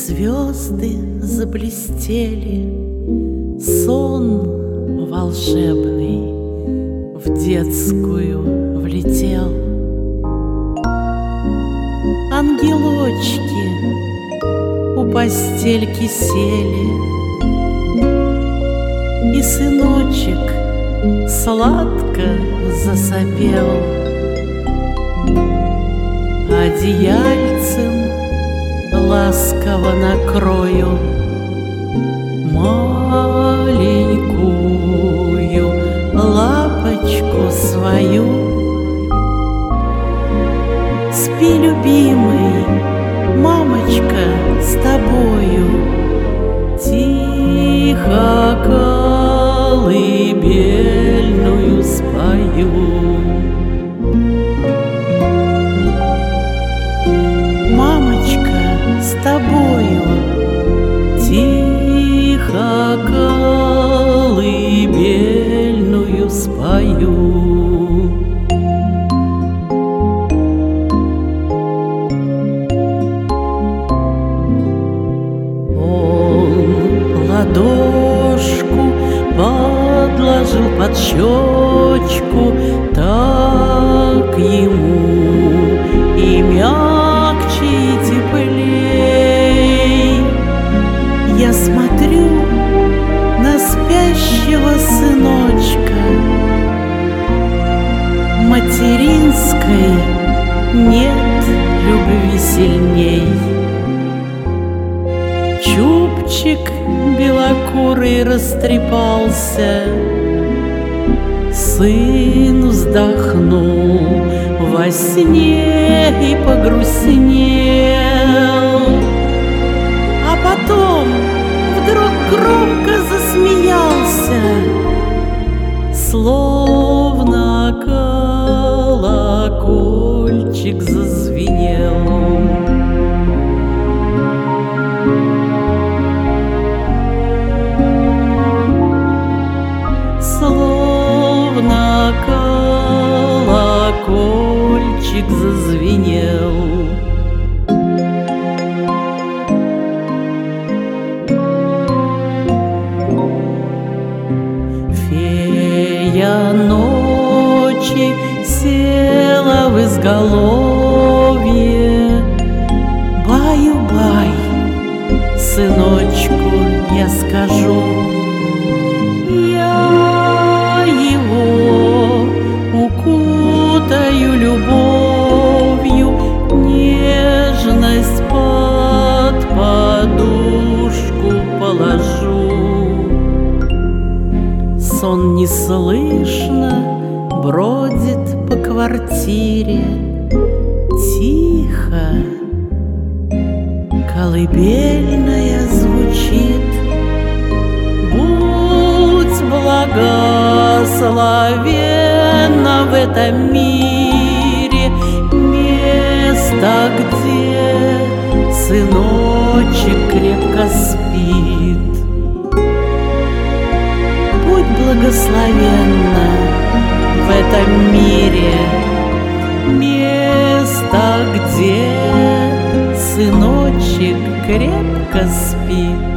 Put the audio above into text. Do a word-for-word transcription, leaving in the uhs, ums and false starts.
Звезды заблестели, сон волшебный в детскую влетел. Ангелочки у постельки сели, и сыночек сладко засопел. Одеяльцем ласково накрою маленькую лапочку свою. Спи, любимый, мамочка с тобою тихо колыбельную спою. Мамочка с тобою тихо колыбельную спою. Ладошку подложил под щечку, так ему и мягче, и теплей. Я смотрю на спящего сыночка, материнской нет любви сильней. Чубчик белокурый растрепался, сын вздохнул во сне и погрустнел, а потом вдруг громко засмеялся, словно колокольчик зазвенел. Словно колокольчик зазвенел. Фея ночи села в изголовье. Баю-бай, сыночку, я скажу, укутаю любовью, нежность под подушку положу. Сон неслышно бродит по квартире, тихо колыбельная звучит. Будь благословенна в этом мире место, где сыночек крепко спит. Будь благословенна в этом мире место, где сыночек крепко спит.